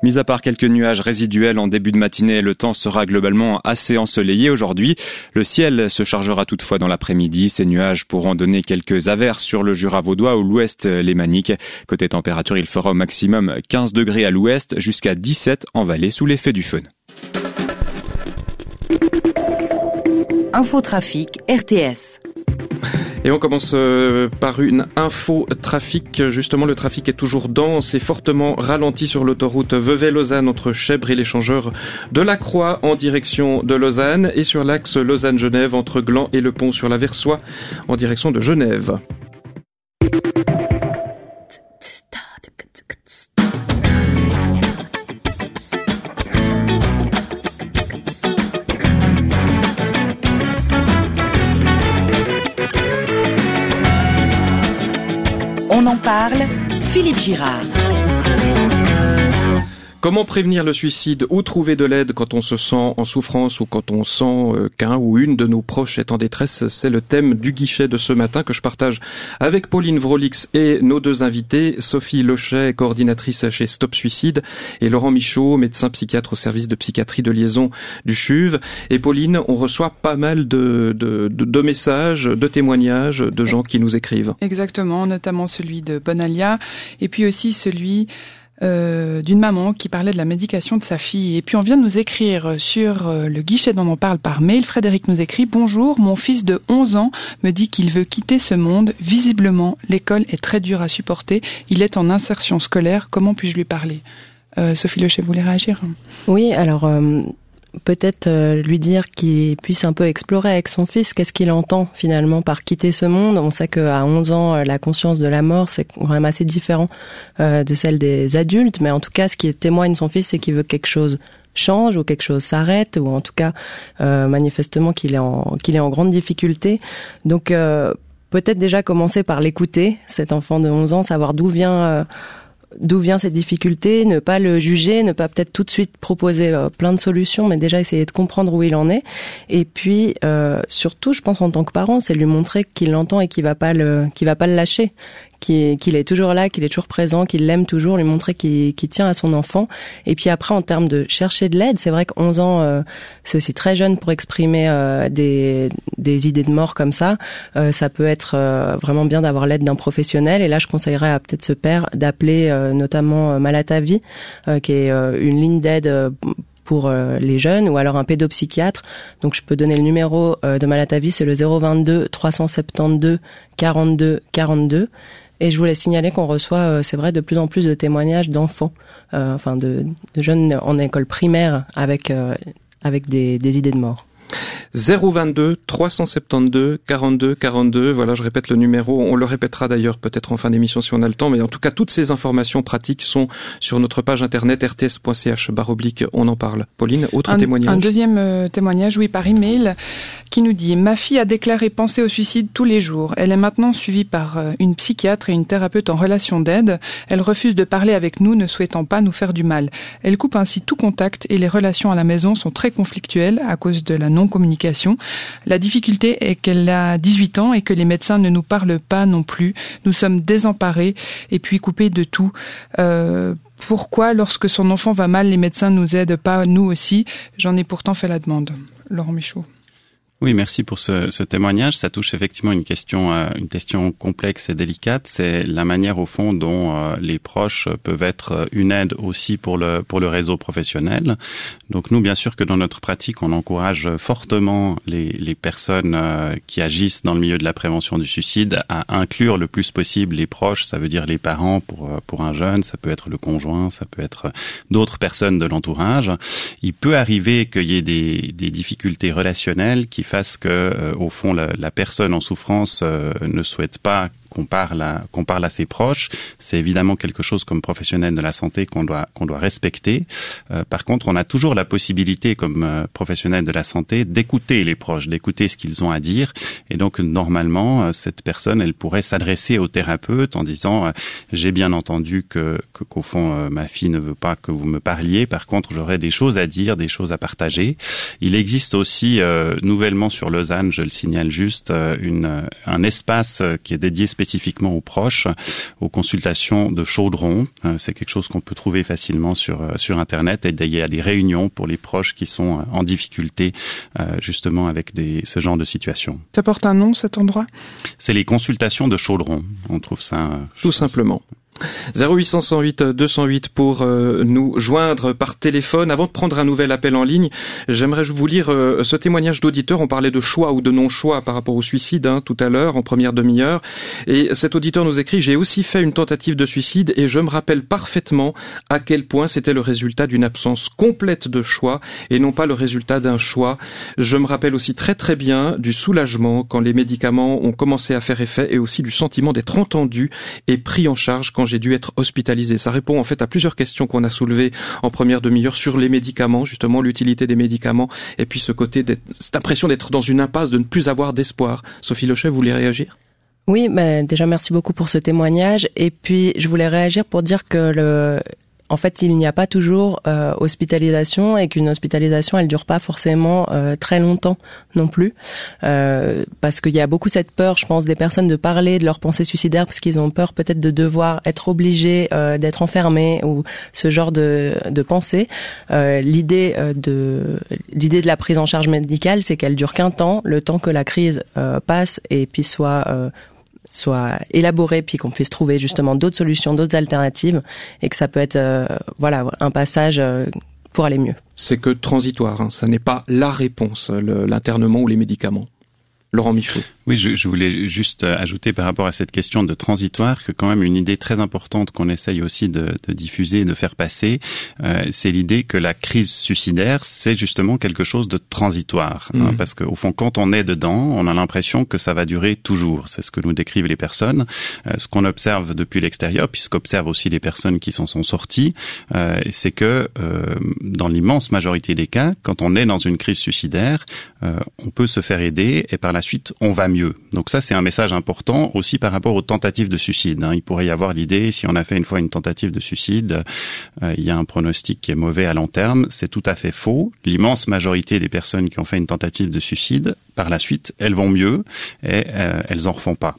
Mis à part quelques nuages résiduels en début de matinée, le temps sera globalement assez ensoleillé aujourd'hui. Le ciel se chargera toutefois dans l'après-midi. Ces nuages pourront donner quelques averses sur le Jura vaudois ou l'ouest lémanique. Côté température, il fera au maximum 15 degrés à l'ouest jusqu'à 17 en vallée sous l'effet du fön. Infotrafic RTS. Et on commence par une info trafic. Justement, le trafic est toujours dense et fortement ralenti sur l'autoroute Vevey-Lausanne entre Chèvres et l'échangeur de la Croix en direction de Lausanne et sur l'axe Lausanne-Genève entre Gland et le pont sur la Versoix en direction de Genève. On en parle, Philippe Girard. Comment prévenir le suicide ou trouver de l'aide quand on se sent en souffrance ou quand on sent qu'un ou une de nos proches est en détresse? C'est le thème du guichet de ce matin que je partage avec Pauline Vrolix et nos deux invités, Sophie Lochet, coordinatrice chez Stop Suicide, et Laurent Michaud, médecin psychiatre au service de psychiatrie de liaison du CHUV. Et Pauline, on reçoit pas mal de messages, de témoignages de gens qui nous écrivent. Exactement, notamment celui de Bonalia et puis aussi celui d'une maman qui parlait de la médication de sa fille. Et puis on vient de nous écrire sur le guichet dont on parle par mail. Frédéric nous écrit: bonjour, mon fils de 11 ans me dit qu'il veut quitter ce monde. Visiblement, l'école est très dure à supporter. Il est en insertion scolaire. Comment puis-je lui parler? Sophie Lochet, vous voulez réagir? Oui, alors peut-être lui dire qu'il puisse un peu explorer avec son fils qu'est-ce qu'il entend finalement par quitter ce monde. On sait qu'à 11 ans, la conscience de la mort, c'est quand même assez différent de celle des adultes. Mais en tout cas, ce qui témoigne son fils, c'est qu'il veut que quelque chose change ou quelque chose s'arrête, ou en tout cas, manifestement qu'il est en grande difficulté. Donc, peut-être déjà commencer par l'écouter, cet enfant de 11 ans, savoir d'où vient cette difficulté, ne pas le juger, ne pas peut-être tout de suite proposer plein de solutions, mais déjà essayer de comprendre où il en est. Et puis surtout, je pense en tant que parent, c'est lui montrer qu'il l'entend et qu'il va pas le lâcher, qu'il est toujours là, qu'il est toujours présent, qu'il l'aime toujours, lui montrer qu'il tient à son enfant. Et puis après, en termes de chercher de l'aide, c'est vrai que 11 ans, c'est aussi très jeune pour exprimer des idées de mort comme ça. Ça peut être vraiment bien d'avoir l'aide d'un professionnel. Et là, je conseillerais à peut-être ce père d'appeler notamment Malatavie, qui est une ligne d'aide pour les jeunes, ou alors un pédopsychiatre. Donc je peux donner le numéro de Malatavie, c'est le 022 372 42 42. Et je voulais signaler qu'on reçoit, c'est vrai, de plus en plus de témoignages d'enfants, de jeunes en école primaire avec des idées de mort. 022 372 42 42. Voilà, je répète le numéro. On le répétera d'ailleurs peut-être en fin d'émission si on a le temps. Mais en tout cas, toutes ces informations pratiques sont sur notre page internet rts.ch/on en parle. Pauline, autre témoignage. Un deuxième témoignage, oui, par email, qui nous dit: ma fille a déclaré penser au suicide tous les jours. Elle est maintenant suivie par une psychiatre et une thérapeute en relation d'aide. Elle refuse de parler avec nous, ne souhaitant pas nous faire du mal. Elle coupe ainsi tout contact et les relations à la maison sont très conflictuelles à cause de la non-communication. La difficulté est qu'elle a 18 ans et que les médecins ne nous parlent pas non plus. Nous sommes désemparés et puis coupés de tout. Pourquoi, lorsque son enfant va mal, les médecins nous aident pas, nous aussi? J'en ai pourtant fait la demande. Laurent Michaud. Oui, merci pour ce témoignage. Ça touche effectivement une question complexe et délicate. C'est la manière au fond dont les proches peuvent être une aide aussi pour le réseau professionnel. Donc nous, bien sûr que dans notre pratique, on encourage fortement les personnes qui agissent dans le milieu de la prévention du suicide à inclure le plus possible les proches. Ça veut dire les parents pour un jeune, ça peut être le conjoint, ça peut être d'autres personnes de l'entourage. Il peut arriver qu'il y ait des difficultés relationnelles qui fasse que, au fond, la personne en souffrance ne souhaite pas qu'on parle à ses proches. C'est évidemment quelque chose comme professionnel de la santé qu'on doit respecter. Par contre, on a toujours la possibilité, comme professionnel de la santé, d'écouter les proches, d'écouter ce qu'ils ont à dire. Et donc, normalement, cette personne, elle pourrait s'adresser au thérapeute en disant j'ai bien entendu qu'au fond, ma fille ne veut pas que vous me parliez. Par contre, j'aurais des choses à dire, des choses à partager. Il existe aussi, nouvellement sur Lausanne, je le signale juste, un espace qui est dédié spécifiquement aux proches, aux consultations de chaudron. C'est quelque chose qu'on peut trouver facilement sur Internet. Et il y a des réunions pour les proches qui sont en difficulté justement avec ce genre de situation. Ça porte un nom, cet endroit ? C'est les consultations de chaudron. On trouve ça... Tout simplement. 0800 108 208 pour nous joindre par téléphone. Avant de prendre un nouvel appel en ligne, j'aimerais vous lire ce témoignage d'auditeur. On parlait de choix ou de non-choix par rapport au suicide tout à l'heure, en première demi-heure. Et cet auditeur nous écrit « J'ai aussi fait une tentative de suicide et je me rappelle parfaitement à quel point c'était le résultat d'une absence complète de choix et non pas le résultat d'un choix. Je me rappelle aussi très très bien du soulagement quand les médicaments ont commencé à faire effet et aussi du sentiment d'être entendu et pris en charge quand j'ai dû être hospitalisé. » Ça répond en fait à plusieurs questions qu'on a soulevées en première demi-heure sur les médicaments, justement l'utilité des médicaments et puis cette impression d'être dans une impasse, de ne plus avoir d'espoir. Sophie Lochet, vous voulez réagir ? Oui, déjà merci beaucoup pour ce témoignage et puis je voulais réagir pour dire que en fait, il n'y a pas toujours hospitalisation et qu'une hospitalisation, elle dure pas forcément très longtemps non plus, parce qu'il y a beaucoup cette peur, je pense, des personnes de parler de leurs pensées suicidaires parce qu'ils ont peur peut-être de devoir être obligés d'être enfermés ou ce genre de pensée. L'idée de la prise en charge médicale, c'est qu'elle dure qu'un temps, le temps que la crise passe et puis soit élaboré, puis qu'on puisse trouver justement d'autres solutions, d'autres alternatives, et que ça peut être un passage pour aller mieux. C'est que transitoire, ça n'est pas la réponse, l'internement ou les médicaments. Laurent Michaud. Oui, je voulais juste ajouter par rapport à cette question de transitoire que quand même une idée très importante qu'on essaye aussi de diffuser et de faire passer, c'est l'idée que la crise suicidaire, c'est justement quelque chose de transitoire. Parce qu'au fond, quand on est dedans, on a l'impression que ça va durer toujours. C'est ce que nous décrivent les personnes. Ce qu'on observe depuis l'extérieur, puis ce qu'observent aussi les personnes qui s'en sont sorties, c'est que dans l'immense majorité des cas, quand on est dans une crise suicidaire, on peut se faire aider et par la suite, on va mieux. Donc ça, c'est un message important aussi par rapport aux tentatives de suicide. Il pourrait y avoir l'idée, si on a fait une fois une tentative de suicide, il y a un pronostic qui est mauvais à long terme. C'est tout à fait faux. L'immense majorité des personnes qui ont fait une tentative de suicide, par la suite, elles vont mieux et elles en refont pas.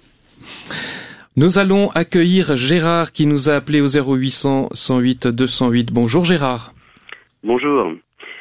Nous allons accueillir Gérard qui nous a appelé au 0800 108 208. Bonjour Gérard. Bonjour.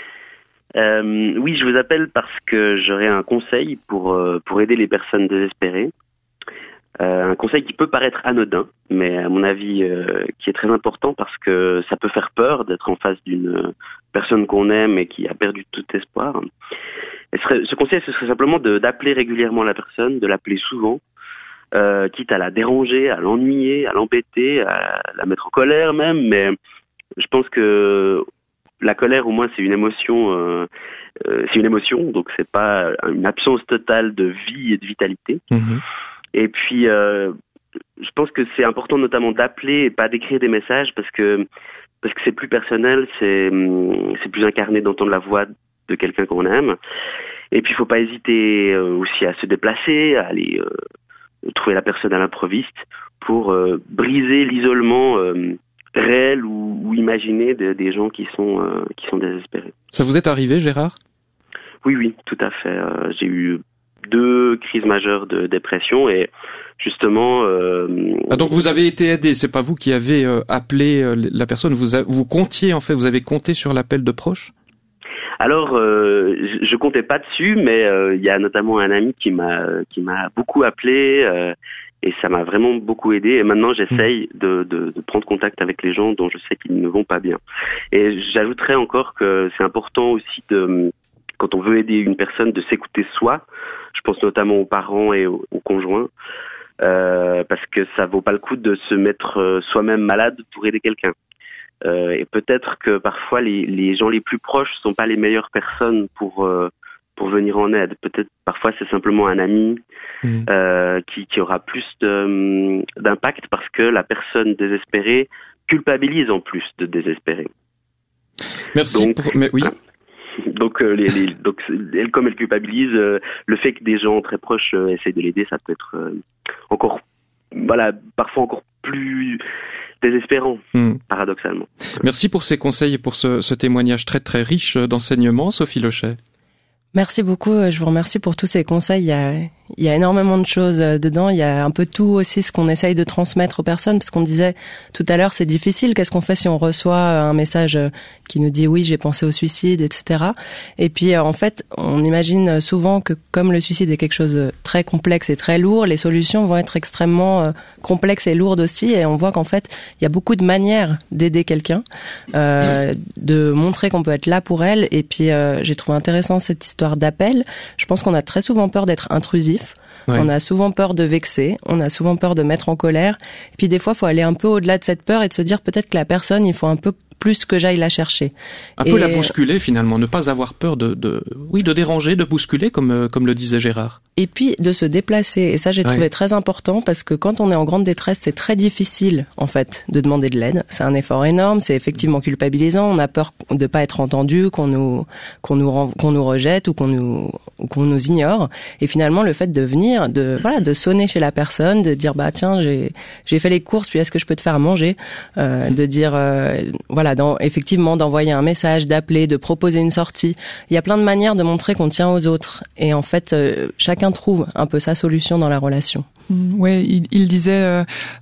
Oui, je vous appelle parce que j'aurais un conseil pour aider les personnes désespérées. Un conseil qui peut paraître anodin, mais à mon avis qui est très important parce que ça peut faire peur d'être en face d'une personne qu'on aime et qui a perdu tout espoir. Ce conseil, ce serait simplement d'appeler régulièrement la personne, de l'appeler souvent, quitte à la déranger, à l'ennuyer, à l'embêter, à la mettre en colère même, mais je pense que la colère, au moins, c'est une émotion, donc c'est pas une absence totale de vie et de vitalité. Et puis, je pense que c'est important notamment d'appeler et pas d'écrire des messages parce que c'est plus personnel, c'est plus incarné d'entendre la voix de quelqu'un qu'on aime. Et puis, il faut pas hésiter aussi à se déplacer, à aller trouver la personne à l'improviste pour briser l'isolement réel ou imaginé des gens qui sont désespérés. Ça vous est arrivé, Gérard ? Oui, tout à fait. J'ai eu 2 crises majeures de dépression et justement... donc vous avez été aidé, c'est pas vous qui avez appelé la personne, vous comptiez en fait, vous avez compté sur l'appel de proches ? Alors, je comptais pas dessus, mais il y a notamment un ami qui m'a beaucoup appelé et ça m'a vraiment beaucoup aidé. Et maintenant, j'essaye de prendre contact avec les gens dont je sais qu'ils ne vont pas bien. Et j'ajouterais encore que c'est important aussi quand on veut aider une personne, de s'écouter soi. Je pense notamment aux parents et aux conjoints, parce que ça vaut pas le coup de se mettre soi-même malade pour aider quelqu'un. Et peut-être que parfois les gens les plus proches sont pas les meilleures personnes pour venir en aide. Peut-être parfois c'est simplement un ami qui aura plus d'impact parce que la personne désespérée culpabilise en plus de désespérer. Merci. Oui. Donc, elle, comme elle culpabilise, le fait que des gens très proches essayent de l'aider, ça peut être parfois encore plus désespérant, paradoxalement. Merci pour ces conseils et pour ce témoignage très très riche d'enseignements, Sophie Lochet. Merci beaucoup, je vous remercie pour tous ces conseils. Il Il y a énormément de choses dedans. Il y a un peu tout aussi ce qu'on essaye de transmettre aux personnes, parce qu'on disait tout à l'heure, c'est difficile. Qu'est-ce qu'on fait si on reçoit un message qui nous dit oui, j'ai pensé au suicide, etc. Et puis en fait, on imagine souvent que comme le suicide est quelque chose de très complexe et très lourd, les solutions vont être extrêmement complexes et lourdes aussi. Et on voit qu'en fait, il y a beaucoup de manières d'aider quelqu'un, de montrer qu'on peut être là pour elle. Et puis j'ai trouvé intéressant cette histoire d'appel. Je pense qu'on a très souvent peur d'être intrusif. Ouais. On a souvent peur de vexer, on a souvent peur de mettre en colère. Et puis des fois, il faut aller un peu au-delà de cette peur et de se dire peut-être que la personne, il faut un peu plus que j'aille la chercher. Un peu la bousculer finalement, ne pas avoir peur de déranger, de bousculer comme le disait Gérard. Et puis de se déplacer. Et ça, j'ai trouvé très important parce que quand on est en grande détresse, c'est très difficile en fait de demander de l'aide. C'est un effort énorme, c'est effectivement culpabilisant. On a peur de pas être entendu, qu'on nous rejette ou qu'on nous ignore. Et finalement, le fait de venir, de sonner chez la personne, de dire bah tiens, j'ai fait les courses, puis est-ce que je peux te faire à manger, de dire effectivement d'envoyer un message, d'appeler, de proposer une sortie. Il y a plein de manières de montrer qu'on tient aux autres. Et en fait, chacun trouve un peu sa solution dans la relation. Oui, il disait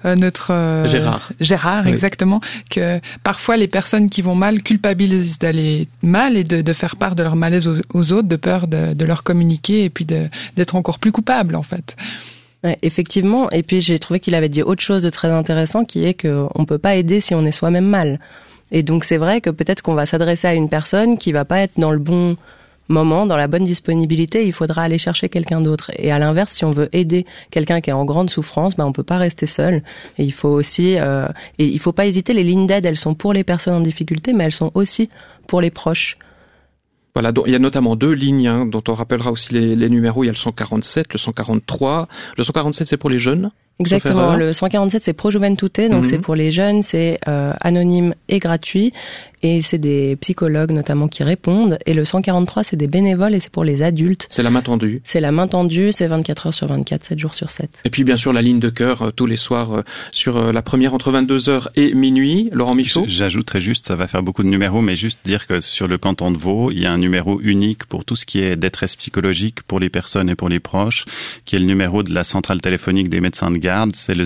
notre Gérard, exactement, que parfois les personnes qui vont mal culpabilisent d'aller mal et de faire part de leur malaise aux autres, de peur de leur communiquer et puis d'être encore plus coupables en fait. Ouais, effectivement. Et puis j'ai trouvé qu'il avait dit autre chose de très intéressant, qui est que on peut pas aider si on est soi-même mal. Et donc c'est vrai que peut-être qu'on va s'adresser à une personne qui va pas être dans le bon moment, dans la bonne disponibilité, il faudra aller chercher quelqu'un d'autre. Et à l'inverse, si on veut aider quelqu'un qui est en grande souffrance, on peut pas rester seul. Et il faut aussi, et il faut pas hésiter, les lignes d'aide, elles sont pour les personnes en difficulté, mais elles sont aussi pour les proches. Voilà, donc il y a notamment 2 lignes dont on rappellera aussi les numéros. Il y a le 147, le 143. Le 147, c'est pour les jeunes. Exactement. Le 147, c'est Pro Juventute, donc c'est pour les jeunes, c'est anonyme et gratuit. Et c'est des psychologues notamment qui répondent. Et le 143, c'est des bénévoles et c'est pour les adultes. C'est la main tendue. C'est la main tendue, c'est 24 heures sur 24, 7 jours sur 7. Et puis bien sûr la ligne de cœur tous les soirs sur la première entre 22h et minuit. Laurent Michaud. J'ajouterais juste, ça va faire beaucoup de numéros, mais juste dire que sur le canton de Vaud, il y a un numéro unique pour tout ce qui est détresse psychologique pour les personnes et pour les proches, qui est le numéro de la centrale téléphonique des médecins de garde. C'est le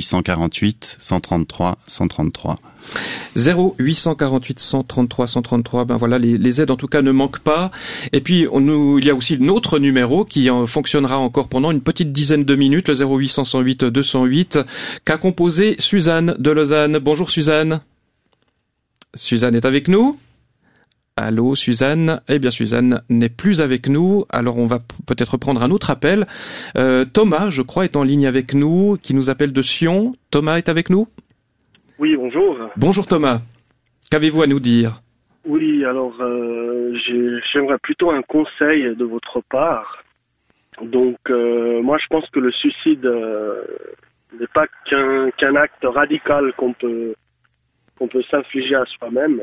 0848 133 133. 0848 133 133. Ben voilà, les aides en tout cas ne manquent pas. Et puis il y a aussi un autre numéro qui fonctionnera encore pendant une petite dizaine de minutes, le 0800 108 208, qu'a composé Suzanne de Lausanne. Bonjour Suzanne. Suzanne est avec nous. Allô Suzanne. Eh bien Suzanne n'est plus avec nous, alors on va peut-être prendre un autre appel. Thomas, je crois, est en ligne avec nous, qui nous appelle de Sion. Thomas est avec nous ? Oui, bonjour. Bonjour Thomas. Qu'avez-vous à nous dire ? Oui, alors j'aimerais plutôt un conseil de votre part. Donc moi je pense que le suicide n'est pas qu'un acte radical qu'on peut s'infliger à soi-même.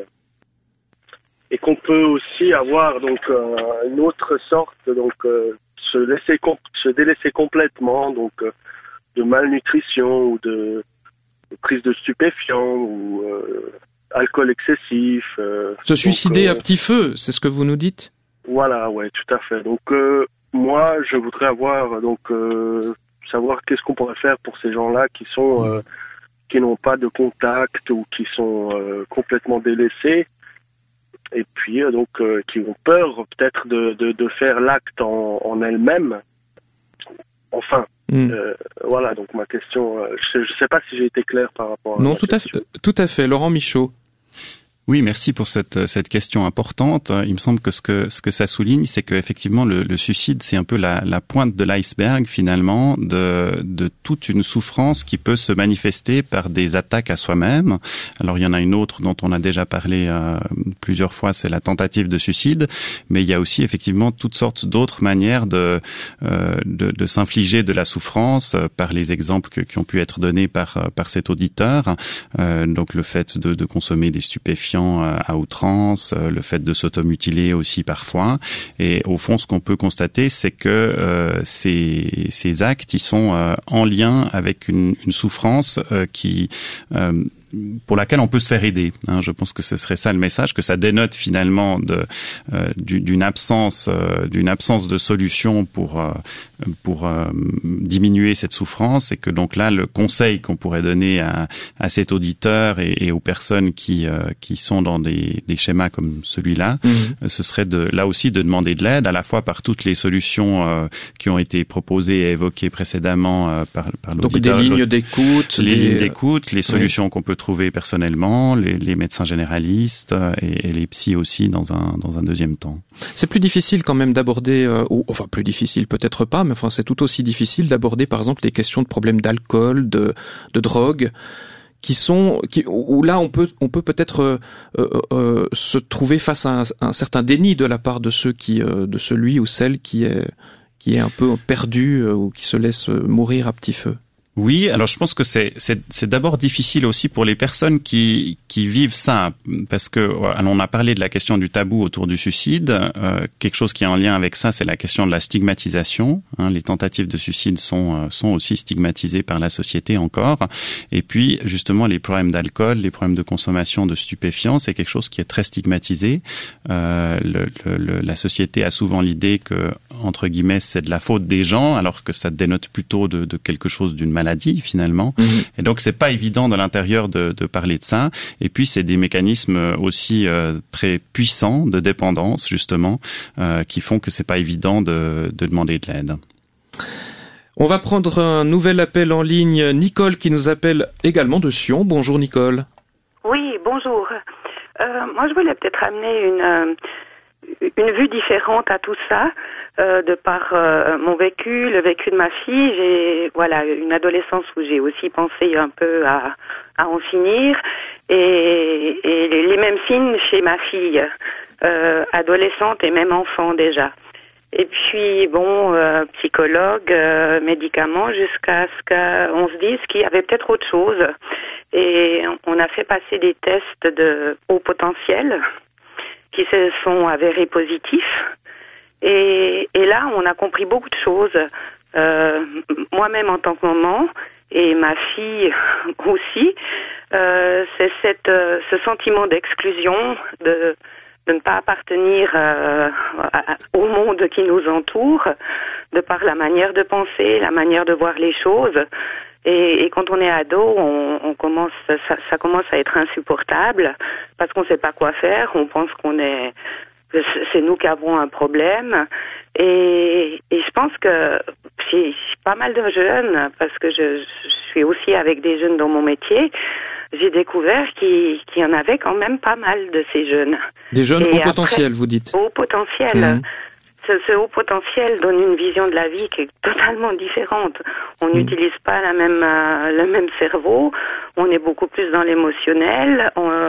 Et qu'on peut aussi avoir donc une autre sorte, donc se délaisser complètement, donc de malnutrition ou de prise de stupéfiants ou alcool excessif. Se suicider à petit feu, c'est ce que vous nous dites ? Voilà, ouais, tout à fait. Donc moi, je voudrais avoir savoir qu'est-ce qu'on pourrait faire pour ces gens-là qui sont qui n'ont pas de contact ou qui sont complètement délaissés. Et puis qui ont peur peut-être de faire l'acte en elles-mêmes. Enfin, voilà. Donc ma question, je ne sais pas si j'ai été clair par rapport. Non, tout à fait. Laurent Michaud. Oui, merci pour cette question importante. Il me semble que ce que ça souligne, c'est que effectivement le suicide, c'est un peu la pointe de l'iceberg finalement de toute une souffrance qui peut se manifester par des attaques à soi-même. Alors il y en a une autre dont on a déjà parlé plusieurs fois, c'est la tentative de suicide, mais il y a aussi effectivement toutes sortes d'autres manières de s'infliger de la souffrance par les exemples qui ont pu être donnés par cet auditeur. Donc le fait de consommer des stupéfiants à outrance, le fait de s'automutiler aussi parfois. Et au fond, ce qu'on peut constater, c'est que ces actes, ils sont en lien avec une souffrance pour laquelle on peut se faire aider. Je pense que ce serait ça le message, que ça dénote finalement d'une absence de solution pour diminuer cette souffrance, et que donc là, le conseil qu'on pourrait donner à cet auditeur et aux personnes qui sont dans des schémas comme celui-là, ce serait là aussi de demander de l'aide, à la fois par toutes les solutions qui ont été proposées et évoquées précédemment par l'auditeur. Donc des lignes d'écoute, les solutions qu'on peut trouver personnellement, les médecins généralistes et les psys aussi dans un deuxième temps. C'est plus difficile quand même d'aborder, plus difficile peut-être pas, mais c'est tout aussi difficile d'aborder par exemple les questions de problèmes d'alcool, de drogue, où là on peut peut-être se trouver face à un certain déni de la part de de celui ou celle qui est un peu perdu ou qui se laisse mourir à petit feu. Oui, alors je pense que c'est d'abord difficile aussi pour les personnes qui vivent ça, parce que on a parlé de la question du tabou autour du suicide. Quelque chose qui est en lien avec ça, c'est la question de la stigmatisation. Les tentatives de suicide sont aussi stigmatisées par la société encore. Et puis justement les problèmes d'alcool, les problèmes de consommation de stupéfiants, c'est quelque chose qui est très stigmatisé. La société a souvent l'idée que, entre guillemets, c'est de la faute des gens, alors que ça dénote plutôt de quelque chose, d'une maladie finalement. Et donc c'est pas évident de l'intérieur de parler de ça. Et puis c'est des mécanismes aussi très puissants de dépendance justement qui font que c'est pas évident de demander de l'aide. On va prendre un nouvel appel en ligne. Nicole qui nous appelle également de Sion. Bonjour Nicole. Oui, bonjour. Moi je voulais peut-être amener une vue différente à tout ça, de par mon vécu, le vécu de ma fille. J'ai une adolescence où j'ai aussi pensé un peu à en finir, et les mêmes signes chez ma fille, adolescente et même enfant déjà. Et puis psychologue, médicaments, jusqu'à ce qu'on se dise qu'il y avait peut-être autre chose. Et on a fait passer des tests de haut potentiel qui se sont avérés positifs. Et là, on a compris beaucoup de choses. Moi-même en tant que maman, et ma fille aussi, c'est ce sentiment d'exclusion, de ne pas appartenir au monde qui nous entoure, de par la manière de penser, la manière de voir les choses. Et quand on est ado, ça commence à être insupportable parce qu'on ne sait pas quoi faire. On pense c'est nous qui avons un problème. Et je pense que j'ai pas mal de jeunes, parce que je suis aussi avec des jeunes dans mon métier, j'ai découvert qu'il y en avait quand même pas mal de ces jeunes. Des jeunes au potentiel, vous dites? Au potentiel. Ce haut potentiel donne une vision de la vie qui est totalement différente. On n'utilise pas le même cerveau, on est beaucoup plus dans l'émotionnel,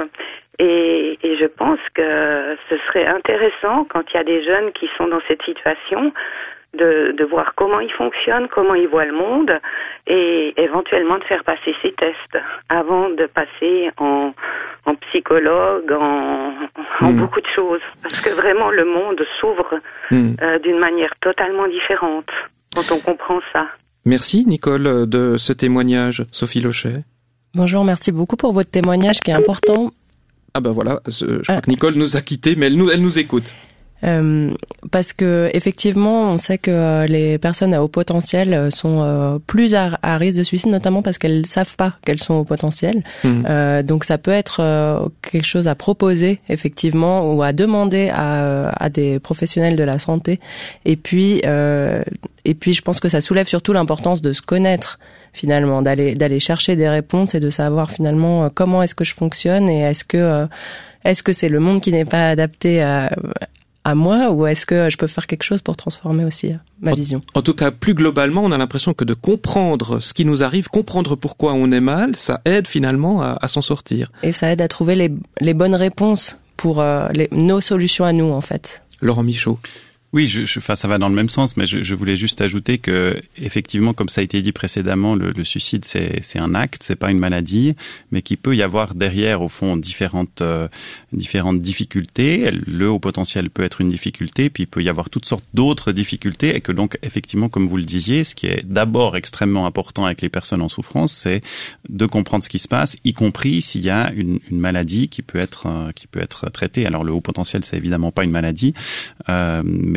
et je pense que ce serait intéressant, quand il y a des jeunes qui sont dans cette situation, de voir comment ils fonctionnent, comment ils voient le monde, et éventuellement de faire passer ces tests avant de passer en psychologue, en beaucoup de choses. Parce que vraiment, le monde s'ouvre d'une manière totalement différente quand on comprend ça. Merci Nicole de ce témoignage. Sophie Lochet. Bonjour, merci beaucoup pour votre témoignage qui est important. Ah ben voilà, je crois que Nicole nous a quittés, mais elle nous écoute. Parce que effectivement, on sait que les personnes à haut potentiel sont plus à risque de suicide, notamment parce qu'elles savent pas qu'elles sont au potentiel. Donc ça peut être quelque chose à proposer effectivement, ou à demander à des professionnels de la santé. Et puis je pense que ça soulève surtout l'importance de se connaître finalement, d'aller chercher des réponses et de savoir finalement comment est-ce que je fonctionne, et est-ce que c'est le monde qui n'est pas adapté à moi, ou est-ce que je peux faire quelque chose pour transformer aussi ma vision? En tout cas, plus globalement, on a l'impression que de comprendre ce qui nous arrive, comprendre pourquoi on est mal, ça aide finalement à s'en sortir. Et ça aide à trouver les bonnes réponses pour nos solutions à nous, en fait. Laurent Michaud. Oui, ça va dans le même sens, mais je voulais juste ajouter que, effectivement, comme ça a été dit précédemment, le suicide, c'est un acte, c'est pas une maladie, mais qu'il peut y avoir derrière, au fond, différentes difficultés. Le haut potentiel peut être une difficulté, puis il peut y avoir toutes sortes d'autres difficultés, et que donc, effectivement, comme vous le disiez, ce qui est d'abord extrêmement important avec les personnes en souffrance, c'est de comprendre ce qui se passe, y compris s'il y a une maladie qui peut être traitée. Alors, le haut potentiel, c'est évidemment pas une maladie, mais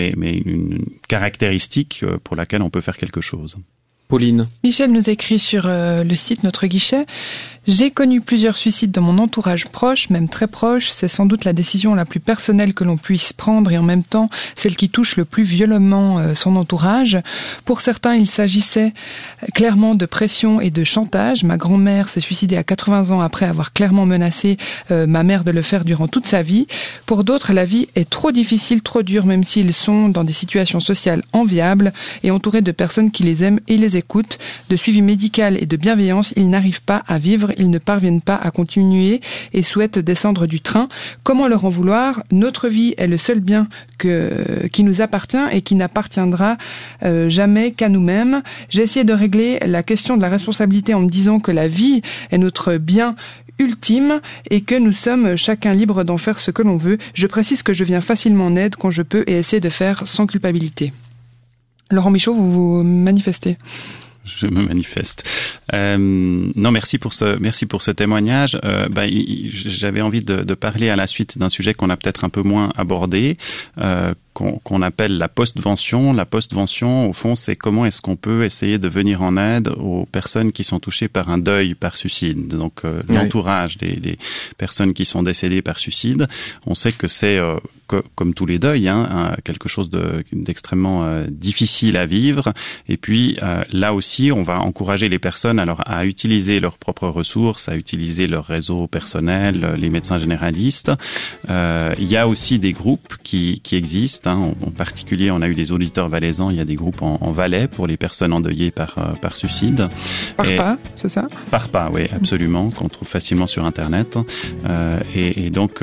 mais une caractéristique pour laquelle on peut faire quelque chose. Pauline. Michel nous écrit sur le site Notre Guichet. J'ai connu plusieurs suicides dans mon entourage proche, même très proche. C'est sans doute la décision la plus personnelle que l'on puisse prendre et en même temps celle qui touche le plus violemment son entourage. Pour certains, il s'agissait clairement de pression et de chantage. Ma grand-mère s'est suicidée à 80 ans après avoir clairement menacé ma mère de le faire durant toute sa vie. Pour d'autres, la vie est trop difficile, trop dure, même s'ils sont dans des situations sociales enviables et entourés de personnes qui les aiment et les écoutent. De suivi médical et de bienveillance, ils n'arrivent pas à vivre. Ils ne parviennent pas à continuer et souhaitent descendre du train. Comment leur en vouloir ? Notre vie est le seul bien qui nous appartient et qui n'appartiendra jamais qu'à nous-mêmes. J'ai essayé de régler la question de la responsabilité en me disant que la vie est notre bien ultime et que nous sommes chacun libres d'en faire ce que l'on veut. Je précise que je viens facilement en aide quand je peux et essaie de faire sans culpabilité. Laurent Michaud, vous manifestez. Je me manifeste. Non, merci pour ce témoignage. J'avais envie de parler à la suite d'un sujet qu'on a peut-être un peu moins abordé, qu'on appelle la postvention. La postvention, au fond, c'est comment est-ce qu'on peut essayer de venir en aide aux personnes qui sont touchées par un deuil par suicide. Donc, l'entourage des personnes qui sont décédées par suicide. On sait que c'est comme tous les deuils, quelque chose d'extrêmement difficile à vivre. Et puis là aussi, on va encourager les personnes alors à utiliser leurs propres ressources, à utiliser leur réseau personnel, les médecins généralistes. Il y a aussi des groupes qui existent. En particulier, on a eu des auditeurs valaisans. Il y a des groupes en Valais pour les personnes endeuillées par suicide. Parpa, c'est ça ? Parpa, oui, absolument, qu'on trouve facilement sur Internet. Et donc,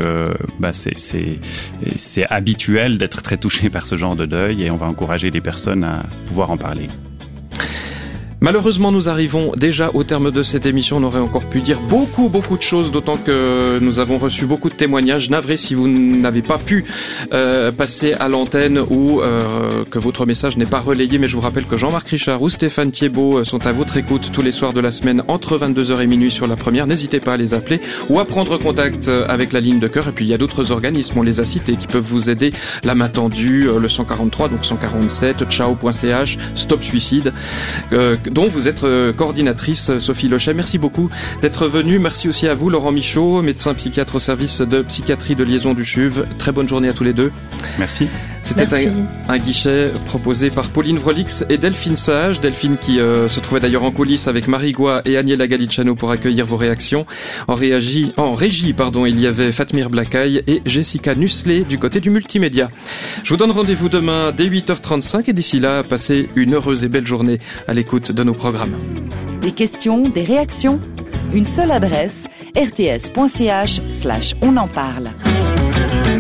c'est habituel d'être très touché par ce genre de deuil et on va encourager les personnes à pouvoir en parler. Malheureusement, nous arrivons déjà au terme de cette émission. On aurait encore pu dire beaucoup de choses, d'autant que nous avons reçu beaucoup de témoignages. Navré si vous n'avez pas pu passer à l'antenne ou que votre message n'est pas relayé, mais je vous rappelle que Jean-Marc Richard ou Stéphane Thiebaud sont à votre écoute tous les soirs de la semaine entre 22h et minuit sur la première. N'hésitez pas à les appeler ou à prendre contact avec la ligne de cœur. Et puis il y a d'autres organismes, on les a cités, qui peuvent vous aider. La main tendue, le 143, donc 147, ciao.ch, Stop Suicide, dont vous êtes coordinatrice, Sophie Lochet. Merci beaucoup d'être venue. Merci aussi à vous, Laurent Michaud, médecin psychiatre au service de psychiatrie de liaison du CHUV. Très bonne journée à tous les deux. Merci. C'était un guichet proposé par Pauline Vrolix et Delphine Sage. Delphine qui se trouvait d'ailleurs en coulisses avec Marie Goua et Agnella Galiciano pour accueillir vos réactions. En régie, il y avait Fatmir Blakaï et Jessica Nussley du côté du multimédia. Je vous donne rendez-vous demain dès 8h35 et d'ici là, passez une heureuse et belle journée à l'écoute de nos programmes. Des questions, des réactions, une seule adresse, rts.ch/on en parle.